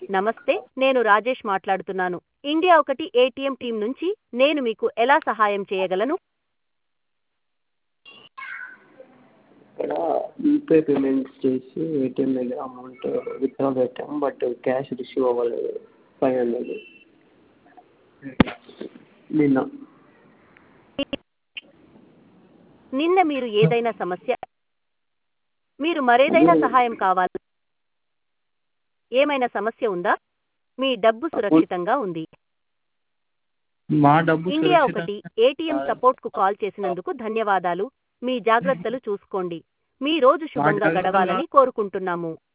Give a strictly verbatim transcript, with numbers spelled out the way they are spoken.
నమస్తే, నేను రాజేష్ మాట్లాడుతున్నాను. ఇండియా ఒకటి ఏటీఎం టీం నుంచి నేను మీకు ఎలా సహాయం చేయగలను? ఇక్కడ యూపీఐ పేమెంట్స్ చేసి ఏటీఎం దగ్గర అమౌంట్ విత్డ్రా పెట్టాం, బట్ క్యాష్ రిసీవ్ అవ్వలేదు. ఫైవ్ హండ్రెడ్ నిన్న నిన్న మీరు ఏదైనా సమస్య మీరు మరేదైనా సహాయం కావాలి? ఏమైనా సమస్య ఉందా? మీ డబ్బు సురక్షితంగా ఉంది. మా డబ్బు ఇండియా సురక్షితం ఒకటి ఏటీఎం సపోర్ట్కు కాల్ చేసినందుకు ధన్యవాదాలు. మీ జాగ్రత్తలు చూసుకోండి. మీ రోజు మా శుభంగా జాగ్రత్తలు గడవాలని కోరుకుంటున్నాము.